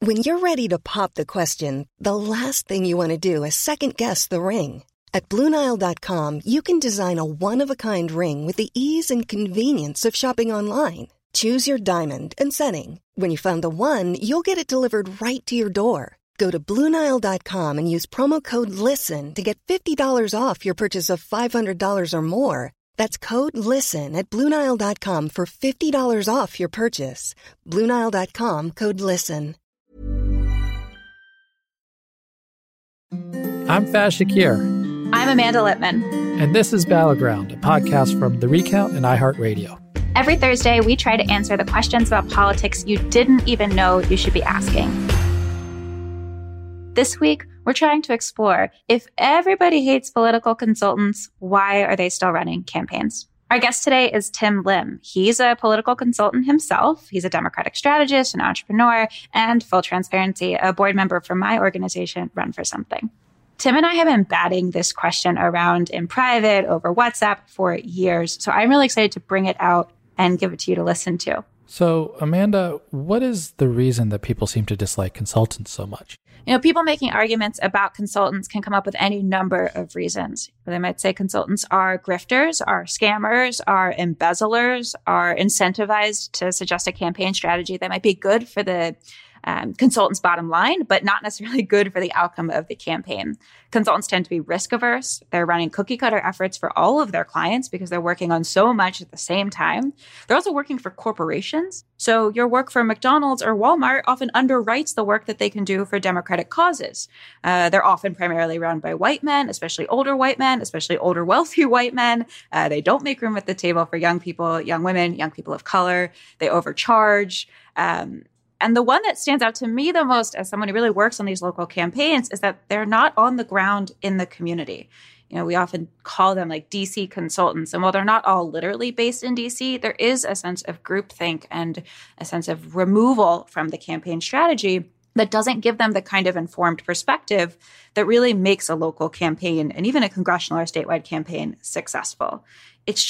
When you're ready to pop the question, the last thing you want to do is second-guess the ring. At BlueNile.com, you can design a one-of-a-kind ring with the ease and convenience of shopping online. Choose your diamond and setting. When you find the one, you'll get it delivered right to your door. Go to BlueNile.com and use promo code LISTEN to get $50 off your purchase of $500 or more. That's code LISTEN at BlueNile.com for $50 off your purchase. BlueNile.com, code LISTEN. I'm Faz Shakir. I'm Amanda Litman. And this is Battleground, a podcast from The Recount and iHeartRadio. Every Thursday, we try to answer the questions about politics you didn't even know you should be asking. This week, we're trying to explore, if everybody hates political consultants, why are they still running campaigns? Our guest today is Tim Lim. He's a political consultant himself. He's a Democratic strategist, an entrepreneur, and full transparency, a board member for my organization, Run for Something. Tim and I have been batting this question around in private over WhatsApp for years, so I'm really excited to bring it out and give it to you to listen to. So, Amanda, what is the reason that people seem to dislike consultants so much? You know, people making arguments about consultants can come up with any number of reasons. They might say consultants are grifters, are scammers, are embezzlers, are incentivized to suggest a campaign strategy that might be good for the consultant's bottom line, but not necessarily good for the outcome of the campaign. Consultants tend to be risk averse. They're running cookie cutter efforts for all of their clients because they're working on so much at the same time. They're also working for corporations. So your work for McDonald's or Walmart often underwrites the work that they can do for democratic causes. They're often primarily run by white men, especially older white men, especially older wealthy white men. They don't make room at the table for young people, young women, young people of color. They overcharge. And the one that stands out to me the most as someone who really works on these local campaigns is that they're not on the ground in the community. You know, we often call them like DC consultants. And while they're not all literally based in DC, there is a sense of groupthink and a sense of removal from the campaign strategy that doesn't give them the kind of informed perspective that really makes a local campaign and even a congressional or statewide campaign successful. It's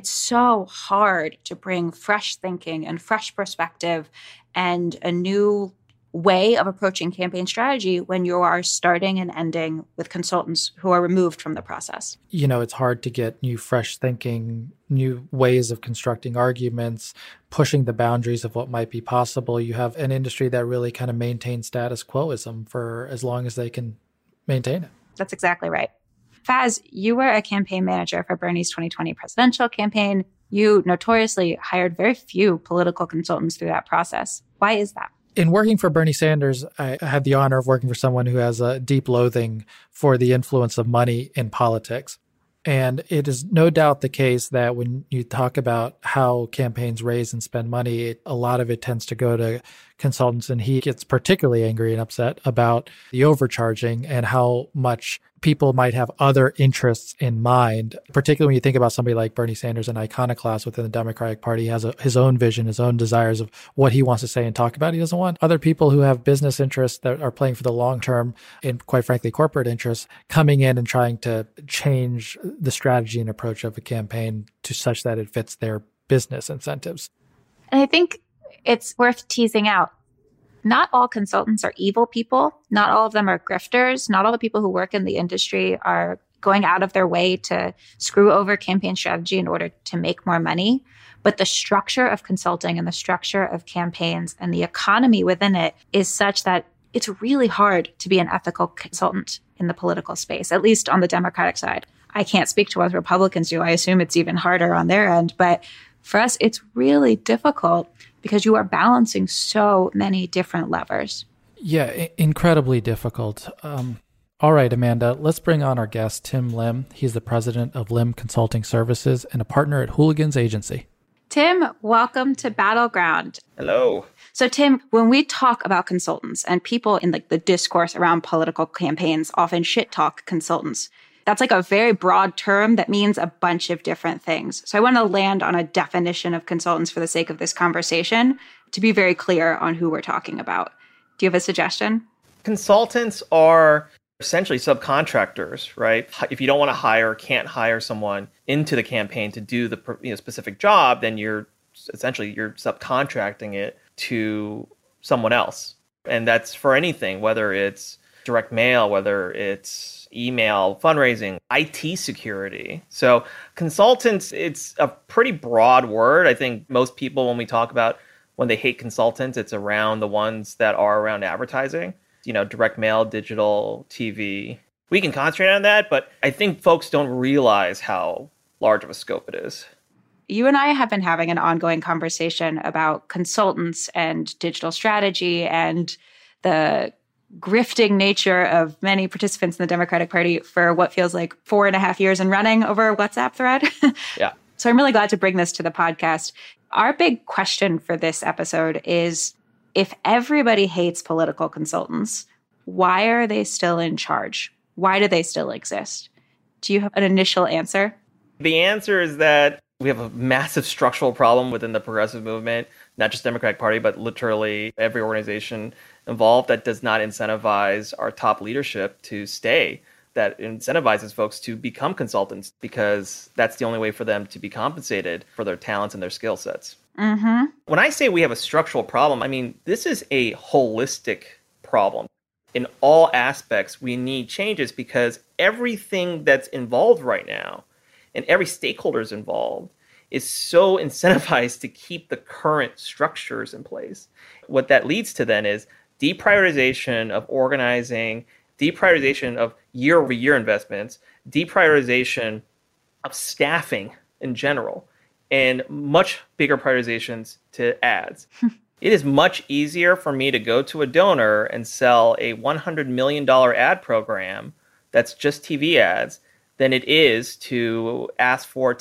so hard to bring fresh thinking and fresh perspective and a new way of approaching campaign strategy when you are starting and ending with consultants who are removed from the process. You know, it's hard to get new, fresh thinking, new ways of constructing arguments, pushing the boundaries of what might be possible. You have an industry that really kind of maintains status quoism for as long as they can maintain it. That's exactly right. Faz, you were a campaign manager for Bernie's 2020 presidential campaign. You notoriously hired very few political consultants through that process. Why is that? In working for Bernie Sanders, I had the honor of working for someone who has a deep loathing for the influence of money in politics. And it is no doubt the case that when you talk about how campaigns raise and spend money, a lot of it tends to go to consultants. And he gets particularly angry and upset about the overcharging and how much people might have other interests in mind, particularly when you think about somebody like Bernie Sanders, an iconoclast within the Democratic Party. He has his own vision, his own desires of what he wants to say and talk about. He doesn't want other people who have business interests that are playing for the long term and, quite frankly, corporate interests coming in and trying to change the strategy and approach of a campaign to such that it fits their business incentives. And I think it's worth teasing out. Not all consultants are evil people. Not all of them are grifters. Not all the people who work in the industry are going out of their way to screw over campaign strategy in order to make more money. But the structure of consulting and the structure of campaigns and the economy within it is such that it's really hard to be an ethical consultant in the political space, at least on the Democratic side. I can't speak to what Republicans do. I assume it's even harder on their end. But for us, it's really difficult because you are balancing so many different levers. Yeah, incredibly difficult. All right, Amanda, let's bring on our guest, Tim Lim. He's the president of Lim Consulting Services and a partner at Hooligans Agency. Tim, welcome to Battleground. Hello. So Tim, when we talk about consultants and people in the discourse around political campaigns often shit talk consultants, that's like a very broad term that means a bunch of different things. So I want to land on a definition of consultants for the sake of this conversation to be very clear on who we're talking about. Do you have a suggestion? Consultants are essentially subcontractors, right? If you don't want to hire, can't hire someone into the campaign to do the specific job, then you're subcontracting it to someone else. And that's for anything, whether it's direct mail, whether it's email, fundraising, IT security. So consultants, it's a pretty broad word. I think most people, when we talk about when they hate consultants, it's around the ones that are around advertising, direct mail, digital, TV. We can concentrate on that, but I think folks don't realize how large of a scope it is. You and I have been having an ongoing conversation about consultants and digital strategy and the grifting nature of many participants in the Democratic Party for what feels like 4.5 years and running over a WhatsApp thread. Yeah. So I'm really glad to bring this to the podcast. Our big question for this episode is, if everybody hates political consultants, why are they still in charge? Why do they still exist? Do you have an initial answer? The answer is that we have a massive structural problem within the progressive movement, not just Democratic Party, but literally every organization involved that does not incentivize our top leadership to stay, that incentivizes folks to become consultants, because that's the only way for them to be compensated for their talents and their skill sets. Mm-hmm. When I say we have a structural problem, I mean, this is a holistic problem. In all aspects, we need changes because everything that's involved right now and every stakeholder is involved is so incentivized to keep the current structures in place. What that leads to then is deprioritization of organizing, deprioritization of year-over-year investments, deprioritization of staffing in general, and much bigger prioritizations to ads. It is much easier for me to go to a donor and sell a $100 million ad program that's just TV ads than it is to ask for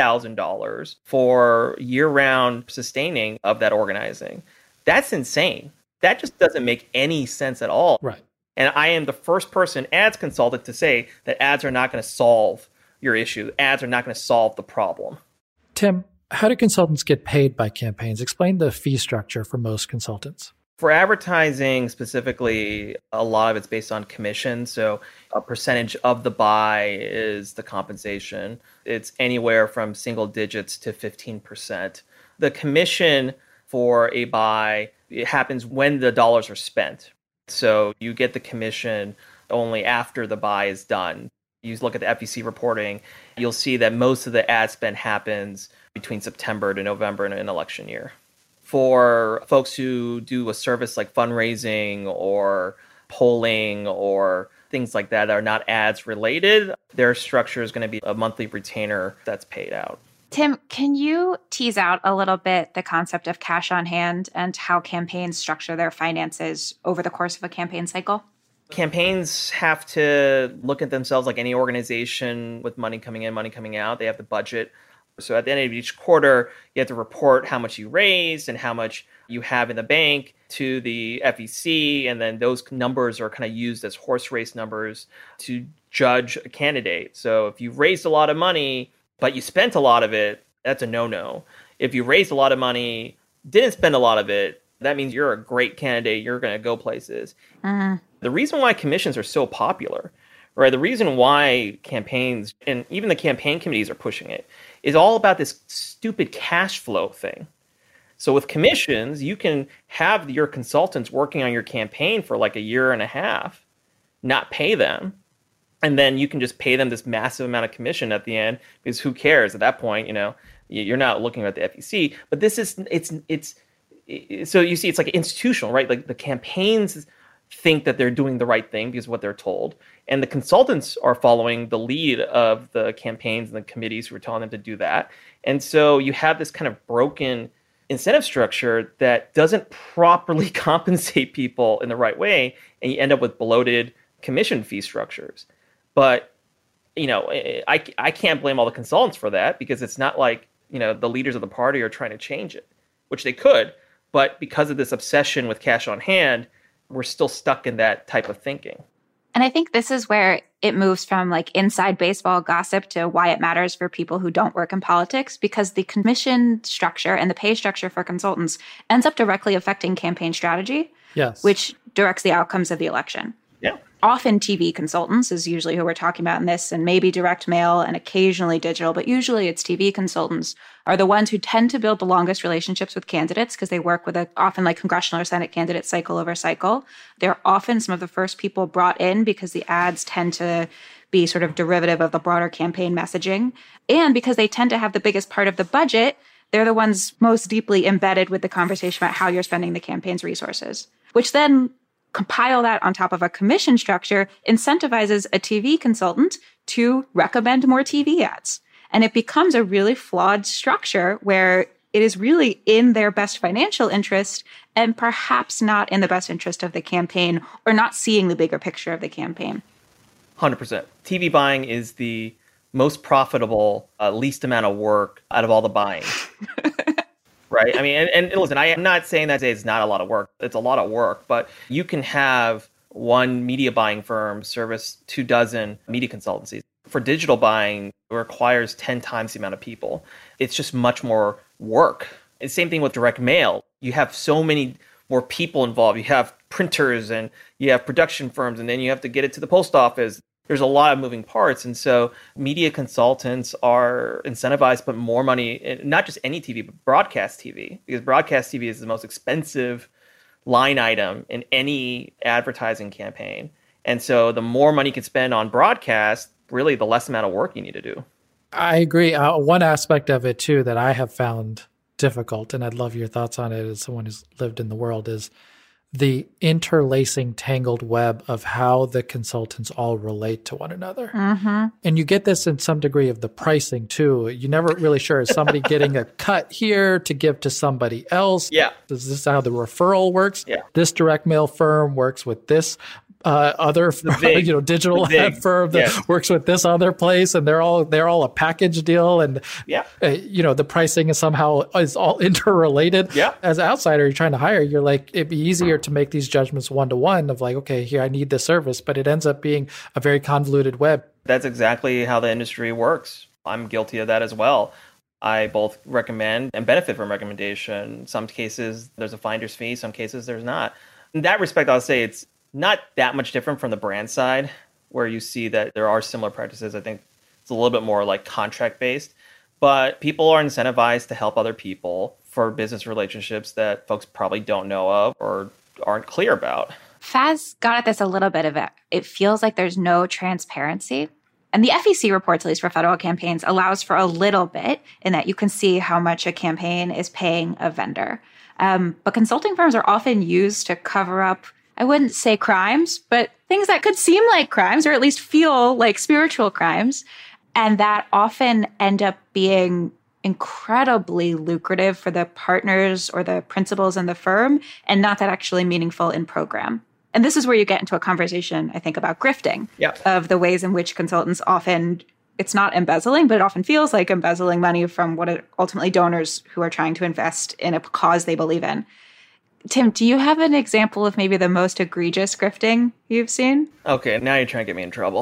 $10,000 for year-round sustaining of that organizing. That's insane. That just doesn't make any sense at all. Right. And I am the first person ads consultant to say that ads are not going to solve your issue. Ads are not going to solve the problem. Tim, how do consultants get paid by campaigns? Explain the fee structure for most consultants. For advertising specifically, a lot of it's based on commission. So a percentage of the buy is the compensation. It's anywhere from single digits to 15%. The commission for a buy, it happens when the dollars are spent. So you get the commission only after the buy is done. You look at the FEC reporting, you'll see that most of the ad spend happens between September to November in an election year. For folks who do a service like fundraising or polling or things like that are not ads related, their structure is going to be a monthly retainer that's paid out. Tim, can you tease out a little bit the concept of cash on hand and how campaigns structure their finances over the course of a campaign cycle? Campaigns have to look at themselves like any organization with money coming in, money coming out. They have the budget. So at the end of each quarter, you have to report how much you raised and how much you have in the bank to the FEC. And then those numbers are kind of used as horse race numbers to judge a candidate. So if you've raised a lot of money, but you spent a lot of it, that's a no-no. If you raised a lot of money, didn't spend a lot of it, that means you're a great candidate. You're going to go places. Mm-hmm. The reason why commissions are so popular, right? The reason why campaigns and even the campaign committees are pushing it is all about this stupid cash flow thing. So with commissions, you can have your consultants working on your campaign for like a year and a half, not pay them. And then you can just pay them this massive amount of commission at the end, because who cares at that point? You're not looking at the FEC. But this is, so you see, it's like institutional, right? Like the campaigns think that they're doing the right thing because of what they're told. And the consultants are following the lead of the campaigns and the committees who are telling them to do that. And so you have this kind of broken incentive structure that doesn't properly compensate people in the right way. And you end up with bloated commission fee structures. But, I can't blame all the consultants for that, because it's not like, the leaders of the party are trying to change it, which they could. But because of this obsession with cash on hand, we're still stuck in that type of thinking. And I think this is where it moves from like inside baseball gossip to why it matters for people who don't work in politics, because the commission structure and the pay structure for consultants ends up directly affecting campaign strategy, yes, which directs the outcomes of the election. Yeah. often TV consultants is usually who we're talking about in this, and maybe direct mail and occasionally digital, but usually it's TV consultants are the ones who tend to build the longest relationships with candidates because they work with often like congressional or Senate candidates cycle over cycle. They're often some of the first people brought in because the ads tend to be sort of derivative of the broader campaign messaging. And because they tend to have the biggest part of the budget, they're the ones most deeply embedded with the conversation about how you're spending the campaign's resources, which then compile that on top of a commission structure incentivizes a TV consultant to recommend more TV ads. And it becomes a really flawed structure where it is really in their best financial interest and perhaps not in the best interest of the campaign or not seeing the bigger picture of the campaign. 100%. TV buying is the most profitable, least amount of work out of all the buying. Right? I mean, and listen, I am not saying that it's not a lot of work. It's a lot of work, but you can have one media buying firm service 24 media consultancies. For digital buying, it requires 10 times the amount of people. It's just much more work. And same thing with direct mail. You have so many more people involved. You have printers and you have production firms, and then you have to get it to the post office. There's a lot of moving parts. And so media consultants are incentivized to put more money in not just any TV, but broadcast TV, because broadcast TV is the most expensive line item in any advertising campaign. And so the more money you can spend on broadcast, really the less amount of work you need to do. I agree. One aspect of it, too, that I have found difficult, and I'd love your thoughts on it as someone who's lived in the world, is the interlacing tangled web of how the consultants all relate to one another. Mm-hmm. And you get this in some degree of the pricing too. You're never really sure, is somebody getting a cut here to give to somebody else? Yeah. Is this how the referral works? Yeah. This direct mail firm works with this other digital ad firm that works with this other place, and they're all a package deal, and the pricing is somehow all interrelated. Yeah. As an outsider, you're trying to hire, you're like, it'd be easier to make these judgments one-to-one of like, okay, here I need this service, but it ends up being a very convoluted web. That's exactly how the industry works. I'm guilty of that as well. I both recommend and benefit from recommendation. Some cases there's a finder's fee, some cases there's not. In that respect, I'll say it's not that much different from the brand side, where you see that there are similar practices. I think it's a little bit more like contract based, but people are incentivized to help other people for business relationships that folks probably don't know of or aren't clear about. Faz got at this a little bit of it. It feels like there's no transparency. And the FEC reports, at least for federal campaigns, allows for a little bit in that you can see how much a campaign is paying a vendor. But consulting firms are often used to cover up, I wouldn't say crimes, but things that could seem like crimes or at least feel like spiritual crimes. And that often end up being incredibly lucrative for the partners or the principals in the firm and not that actually meaningful in program. And this is where you get into a conversation, I think, about grifting, of the ways in which consultants often, it's not embezzling, but it often feels like embezzling money from what are ultimately donors who are trying to invest in a cause they believe in. Tim, do you have an example of maybe the most egregious grifting you've seen? Okay, now you're trying to get me in trouble.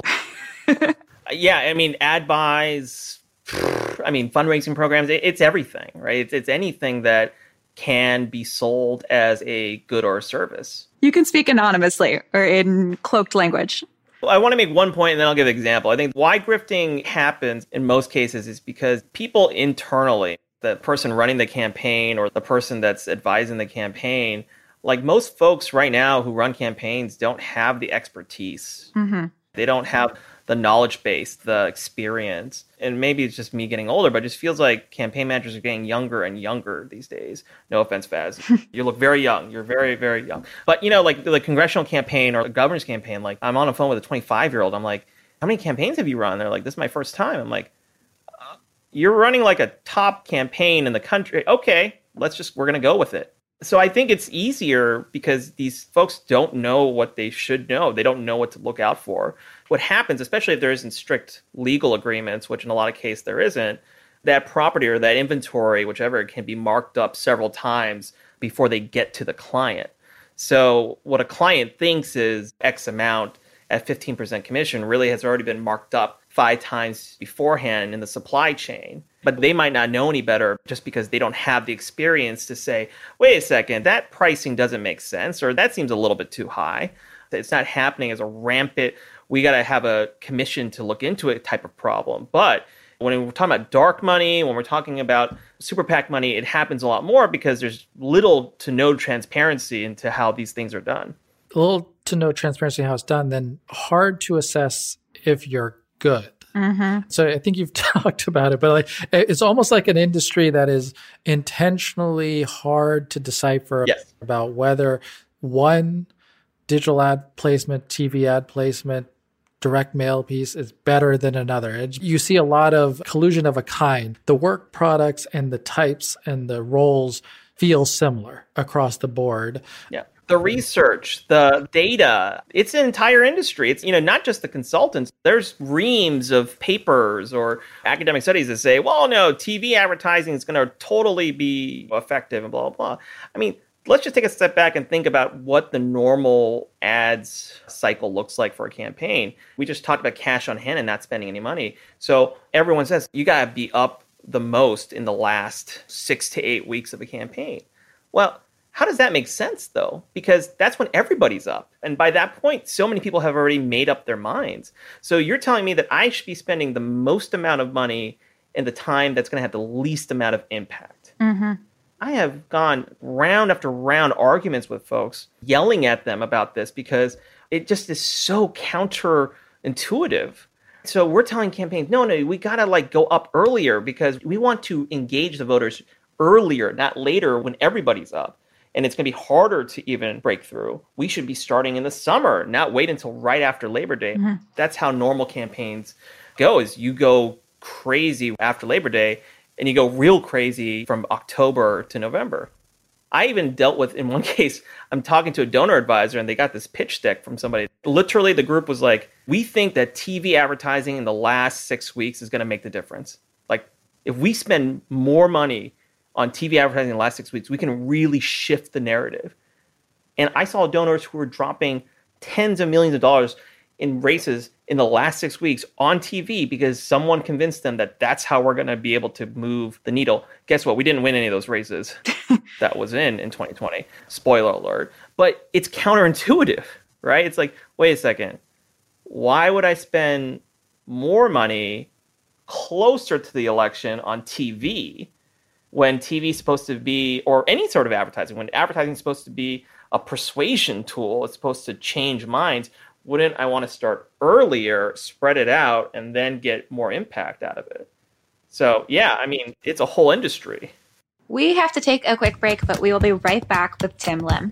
Yeah, I mean, ad buys, fundraising programs, it's everything, right? It's anything that can be sold as a good or a service. You can speak anonymously or in cloaked language. Well, I want to make one point and then I'll give an example. I think why grifting happens in most cases is because people internally, the person running the campaign or the person that's advising the campaign, like most folks right now who run campaigns don't have the expertise. Mm-hmm. They don't have the knowledge base, the experience. And maybe it's just me getting older, but it just feels like campaign managers are getting younger and younger these days. No offense, Faz. You look very young. You're very, very young. But, like the congressional campaign or the governor's campaign, like I'm on a phone with a 25-year-old. I'm like, how many campaigns have you run? They're like, this is my first time. I'm like, you're running like a top campaign in the country. Okay, we're going to go with it. So I think it's easier because these folks don't know what they should know. They don't know what to look out for. What happens, especially if there isn't strict legal agreements, which in a lot of cases there isn't, that property or that inventory, whichever, can be marked up several times before they get to the client. So what a client thinks is X amount at 15% commission really has already been marked up 5 times beforehand in the supply chain. But they might not know any better just because they don't have the experience to say, wait a second, that pricing doesn't make sense, or that seems a little bit too high. It's not happening as a rampant, we got to have a commission to look into it type of problem. But when we're talking about dark money, when we're talking about super PAC money, it happens a lot more because there's little to no transparency into how these things are done. Little to no transparency in how it's done, then hard to assess if you're good. Mm-hmm. So I think you've talked about it, but like it's almost like an industry that is intentionally hard to decipher about whether one digital ad placement, TV ad placement, direct mail piece is better than another. You see a lot of collusion of a kind. The work products and the types and the roles feel similar across the board. Yeah. The research, the data, it's an entire industry. It's, not just the consultants. There's reams of papers or academic studies that say, well, no, TV advertising is going to totally be effective and blah, blah, blah. I mean, let's just take a step back and think about what the normal ads cycle looks like for a campaign. We just talked about cash on hand and not spending any money. So everyone says you got to be up the most in the last 6 to 8 weeks of a campaign. Well, how does that make sense, though? Because that's when everybody's up. And by that point, so many people have already made up their minds. So you're telling me that I should be spending the most amount of money in the time that's going to have the least amount of impact. Mm-hmm. I have gone round after round arguments with folks, yelling at them about this because it just is so counterintuitive. So we're telling campaigns, no, we got to go up earlier because we want to engage the voters earlier, not later when everybody's up. And it's going to be harder to even break through. We should be starting in the summer, not wait until right after Labor Day. Mm-hmm. That's how normal campaigns go, is you go crazy after Labor Day and you go real crazy from October to November. I even dealt with, in one case, I'm talking to a donor advisor and they got this pitch deck from somebody. Literally, the group was like, we think that TV advertising in the last 6 weeks is going to make the difference. Like, if we spend more money on TV advertising in the last 6 weeks, we can really shift the narrative. And I saw donors who were dropping tens of millions of dollars in races in the last 6 weeks on TV because someone convinced them that that's how we're going to be able to move the needle. Guess what? We didn't win any of those races that was in 2020. Spoiler alert. But it's counterintuitive, right? It's like, wait a second. Why would I spend more money closer to the election on TV when TV is supposed to be, or any sort of advertising, when advertising is supposed to be a persuasion tool, it's supposed to change minds? Wouldn't I want to start earlier, spread it out, and then get more impact out of it? So, yeah, I mean, it's a whole industry. We have to take a quick break, but we will be right back with Tim Lim.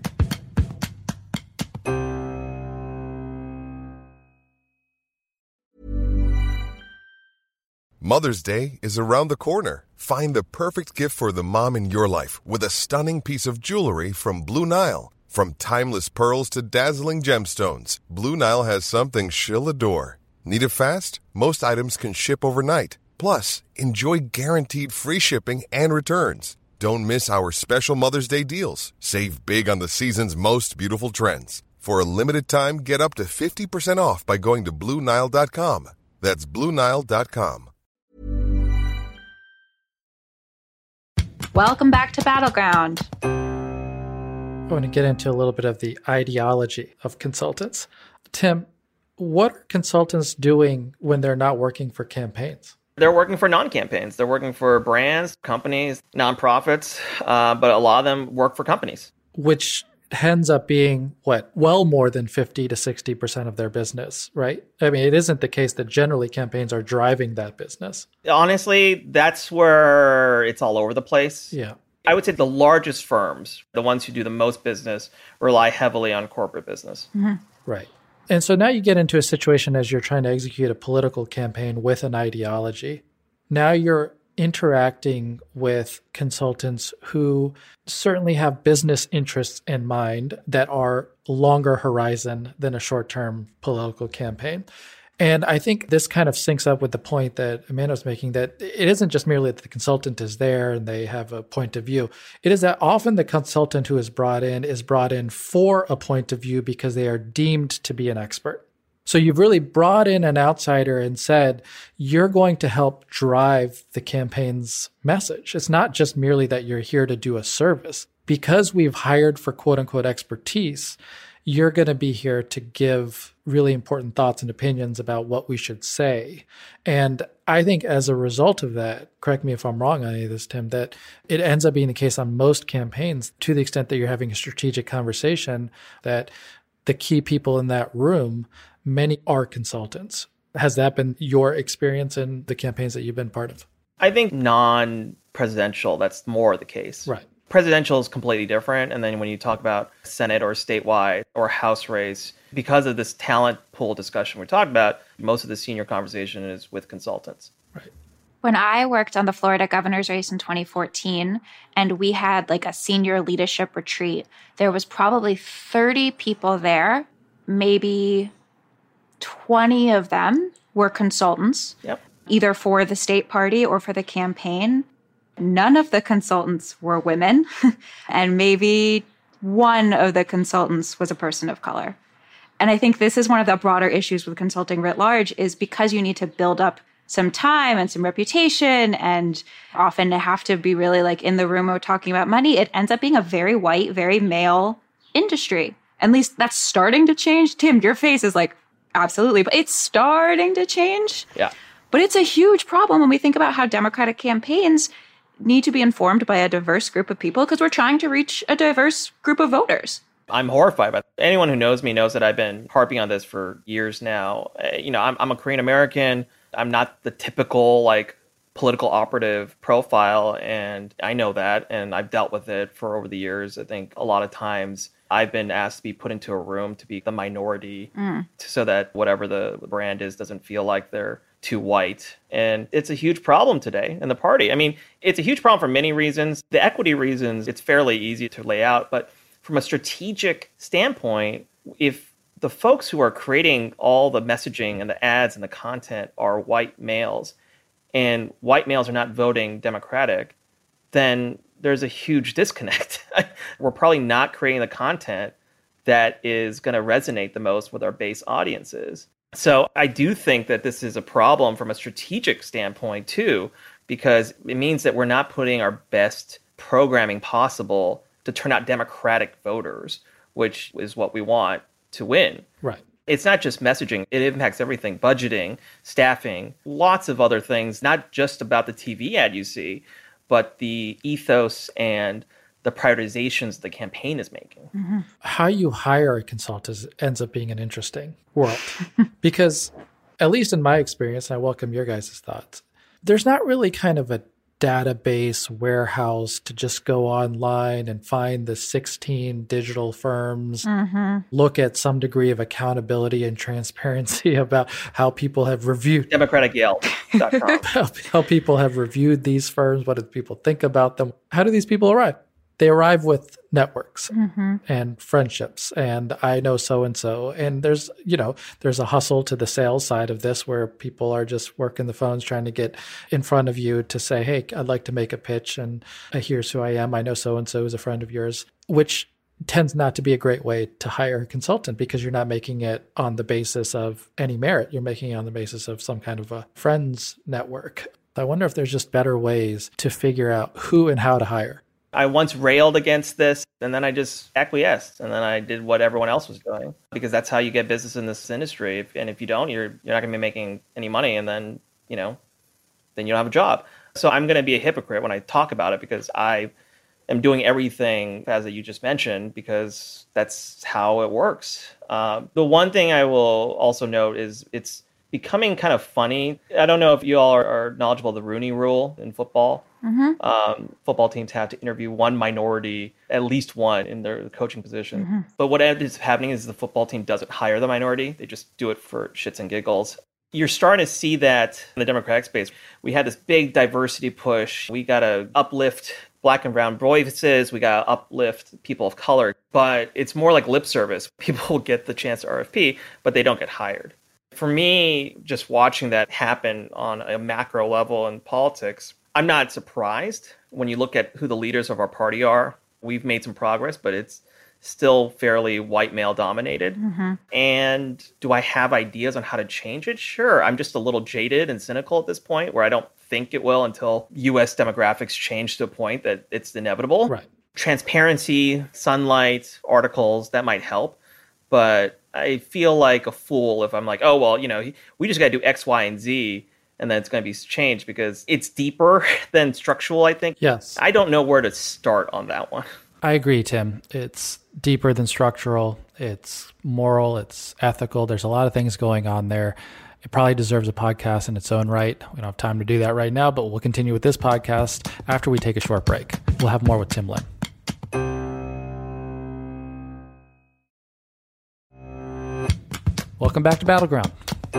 Mother's Day is around the corner. Find the perfect gift for the mom in your life with a stunning piece of jewelry from Blue Nile. From timeless pearls to dazzling gemstones, Blue Nile has something she'll adore. Need it fast? Most items can ship overnight. Plus, enjoy guaranteed free shipping and returns. Don't miss our special Mother's Day deals. Save big on the season's most beautiful trends. For a limited time, get up to 50% off by going to BlueNile.com. That's BlueNile.com. Welcome back to Battleground. I want to get into a little bit of the ideology of consultants. Tim, what are consultants doing when they're not working for campaigns? They're working for non-campaigns. They're working for brands, companies, nonprofits, but a lot of them work for companies. Which ends up being, well more than 50 to 60% of their business, right? I mean, it isn't the case that generally campaigns are driving that business. Honestly, that's where it's all over the place. Yeah. I would say the largest firms, the ones who do the most business, rely heavily on corporate business. Mm-hmm. Right. And so now you get into a situation as you're trying to execute a political campaign with an ideology. Now you're interacting with consultants who certainly have business interests in mind that are longer horizon than a short-term political campaign. And I think this kind of syncs up with the point that Amanda was making, that it isn't just merely that the consultant is there and they have a point of view. It is that often the consultant who is brought in for a point of view because they are deemed to be an expert. So you've really brought in an outsider and said, you're going to help drive the campaign's message. It's not just merely that you're here to do a service. Because we've hired for quote unquote expertise, you're going to be here to give really important thoughts and opinions about what we should say. And I think as a result of that, correct me if I'm wrong on any of this, Tim, that it ends up being the case on most campaigns, to the extent that you're having a strategic conversation, that the key people in that room, many are consultants. Has that been your experience in the campaigns that you've been part of? I think non-presidential, that's more the case. Right. Presidential is completely different. And then when you talk about Senate or statewide or House race, because of this talent pool discussion we're talking about, most of the senior conversation is with consultants. Right. When I worked on the Florida governor's race in 2014, and we had like a senior leadership retreat, there was probably 30 people there. Maybe 20 of them were consultants, either for the state party or for the campaign. None of the consultants were women, and maybe one of the consultants was a person of color. And I think this is one of the broader issues with consulting writ large, is because you need to build up some time and some reputation and often have to be really like in the room or talking about money, it ends up being a very white, very male industry. At least that's starting to change. Tim, your face is like, absolutely, but it's starting to change. Yeah. But it's a huge problem when we think about how Democratic campaigns need to be informed by a diverse group of people, because we're trying to reach a diverse group of voters. I'm horrified by it. Anyone who knows me knows that I've been harping on this for years now. I'm a Korean American. I'm not the typical like political operative profile, and I know that, and I've dealt with it for over the years. I think a lot of times I've been asked to be put into a room to be the minority so that whatever the brand is doesn't feel like they're too white. And it's a huge problem today in the party. I mean, it's a huge problem for many reasons. The equity reasons, it's fairly easy to lay out. But from a strategic standpoint, if the folks who are creating all the messaging and the ads and the content are white males, and white males are not voting Democratic, then there's a huge disconnect. We're probably not creating the content that is going to resonate the most with our base audiences. So I do think that this is a problem from a strategic standpoint too, because it means that we're not putting our best programming possible to turn out Democratic voters, which is what we want to win. Right. It's not just messaging. It impacts everything: budgeting, staffing, lots of other things, not just about the TV ad you see, but the ethos and the prioritizations the campaign is making. Mm-hmm. How you hire a consultant ends up being an interesting world because, at least in my experience, and I welcome your guys' thoughts, there's not really kind of a database warehouse to just go online and find the 16 digital firms, look at some degree of accountability and transparency about how people have reviewed DemocraticYelp.com. how people have reviewed these firms. What do people think about them? How do these people arrive? They arrive with networks and friendships, and I know so-and-so. And there's a hustle to the sales side of this where people are just working the phones trying to get in front of you to say, hey, I'd like to make a pitch, and here's who I am. I know so-and-so is a friend of yours, which tends not to be a great way to hire a consultant because you're not making it on the basis of any merit. You're making it on the basis of some kind of a friends network. I wonder if there's just better ways to figure out who and how to hire. I once railed against this, and then I just acquiesced, and then I did what everyone else was doing, because that's how you get business in this industry. And if you don't, you're not going to be making any money, and then you don't have a job. So I'm going to be a hypocrite when I talk about it, because I am doing everything as you just mentioned, because that's how it works. The one thing I will also note is it's becoming kind of funny. I don't know if you all are knowledgeable of the Rooney Rule in football. Football teams have to interview one minority, at least one, in their coaching position. But what ends up happening is the football team doesn't hire the minority. They just do it for shits and giggles. You're starting to see that in the Democratic space. We had this big diversity push. We got to uplift Black and brown voices. We got to uplift people of color. But it's more like lip service. People get the chance to RFP, but they don't get hired. For me, just watching that happen on a macro level in politics, I'm not surprised when you look at who the leaders of our party are. We've made some progress, but it's still fairly white male dominated. And do I have ideas on how to change it? Sure. I'm just a little jaded and cynical at this point where I don't think it will until US demographics change to a point that it's inevitable. Right. Transparency, sunlight, articles, that might help. But I feel like a fool if I'm like, oh, well, we just got to do X, Y, and Z, and then it's going to be changed because it's deeper than structural, I think. Yes. I don't know where to start on that one. I agree, Tim. It's deeper than structural. It's moral. It's ethical. There's a lot of things going on there. It probably deserves a podcast in its own right. We don't have time to do that right now, but we'll continue with this podcast after we take a short break. We'll have more with Tim Lim. Welcome back to Battleground.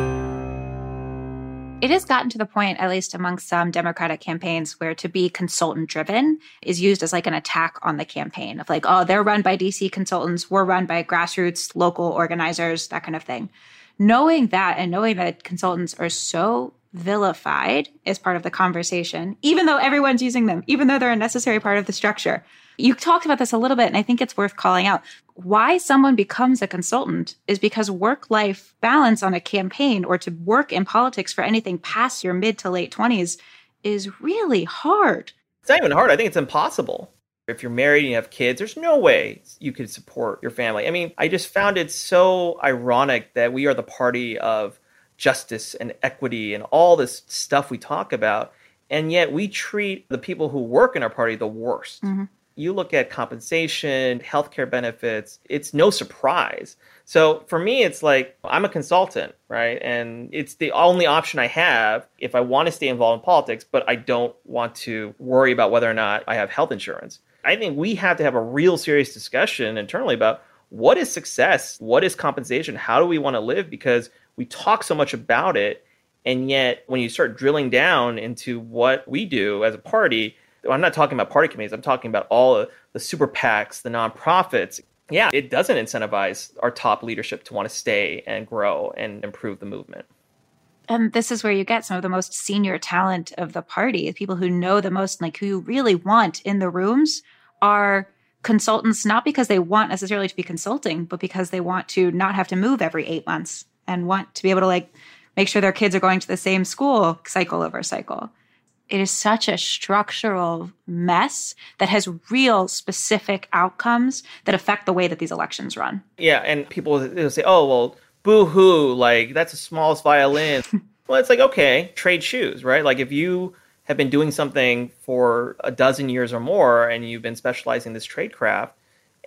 It has gotten to the point, at least among some Democratic campaigns, where to be consultant-driven is used as like an attack on the campaign of like, oh, they're run by DC consultants, we're run by grassroots, local organizers, that kind of thing. Knowing that and knowing that consultants are so vilified as part of the conversation, even though everyone's using them, even though they're a necessary part of the structure. You talked about this a little bit, and I think it's worth calling out. Why someone becomes a consultant is because work-life balance on a campaign or to work in politics for anything past your mid to late 20s is really hard. It's not even hard. I think it's impossible. If you're married and you have kids, there's no way you could support your family. I mean, I just found it so ironic that we are the party of justice and equity and all this stuff we talk about, and yet we treat the people who work in our party the worst. You look at compensation, healthcare benefits, it's no surprise. So for me, it's like, I'm a consultant, right? And it's the only option I have if I want to stay involved in politics, but I don't want to worry about whether or not I have health insurance. I think we have to have a real serious discussion internally about what is success? What is compensation? How do we want to live? Because we talk so much about it. And yet when you start drilling down into what we do as a party, I'm not talking about party committees. I'm talking about all the super PACs, the nonprofits. Yeah, it doesn't incentivize our top leadership to want to stay and grow and improve the movement. And this is where you get some of the most senior talent of the party. The people who know the most, like who you really want in the rooms are consultants, not because they want necessarily to be consulting, but because they want to not have to move every 8 months and want to be able to like make sure their kids are going to the same school cycle over cycle. It is such a structural mess that has real specific outcomes that affect the way that these elections run. Yeah, and people will say, oh, well, boo-hoo, like, that's the smallest violin. Well, it's like, okay, trade shoes, right? Like, if you have been doing something for a dozen years or more and you've been specializing in this trade craft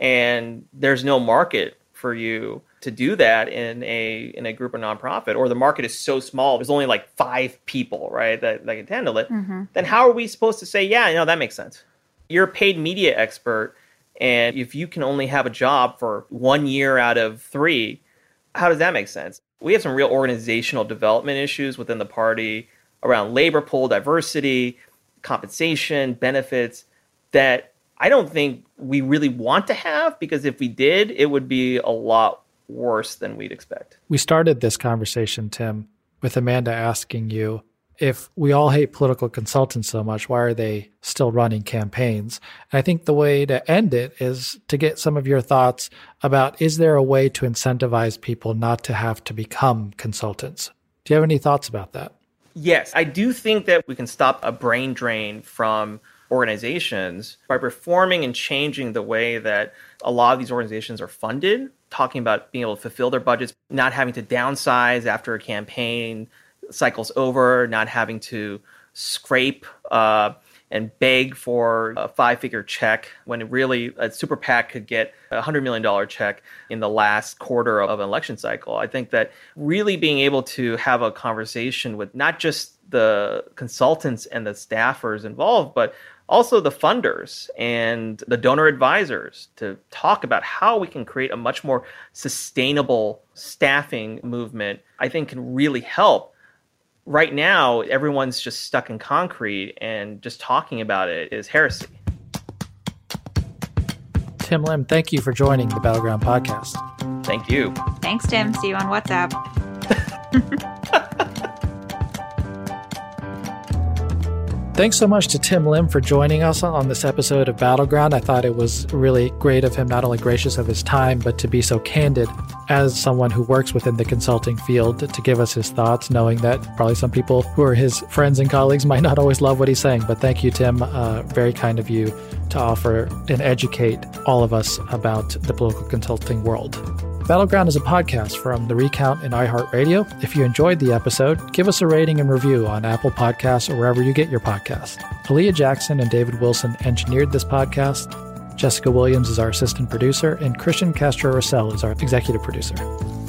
and there's no market for you to do that in a group or nonprofit, or the market is so small, there's only like 5 people, right, that can handle it, then how are we supposed to say, yeah, that makes sense? You're a paid media expert, and if you can only have a job for 1 year out of 3, how does that make sense? We have some real organizational development issues within the party around labor pool, diversity, compensation, benefits that I don't think we really want to have, because if we did, it would be a lot worse than we'd expect. We started this conversation, Tim, with Amanda asking you, if we all hate political consultants so much, why are they still running campaigns? And I think the way to end it is to get some of your thoughts about, is there a way to incentivize people not to have to become consultants? Do you have any thoughts about that? Yes, I do think that we can stop a brain drain from organizations by reforming and changing the way that a lot of these organizations are funded, talking about being able to fulfill their budgets, not having to downsize after a campaign cycle's over, not having to scrape and beg for a 5-figure check when really a super PAC could get a $100 million check in the last quarter of an election cycle. I think that really being able to have a conversation with not just the consultants and the staffers involved, but also the funders and the donor advisors to talk about how we can create a much more sustainable staffing movement, I think can really help. Right now, everyone's just stuck in concrete, and just talking about it is heresy. Tim Lim, thank you for joining the Battleground Podcast. Thank you. Thanks, Tim. See you on WhatsApp. Thanks so much to Tim Lim for joining us on this episode of Battleground. I thought it was really great of him, not only gracious of his time, but to be so candid as someone who works within the consulting field to give us his thoughts, knowing that probably some people who are his friends and colleagues might not always love what he's saying. But thank you, Tim. Very kind of you to offer and educate all of us about the political consulting world. Battleground is a podcast from The Recount and iHeartRadio. If you enjoyed the episode, give us a rating and review on Apple Podcasts or wherever you get your podcasts. Aaliyah Jackson and David Wilson engineered this podcast. Jessica Williams is our assistant producer, and Christian Castro-Russell is our executive producer.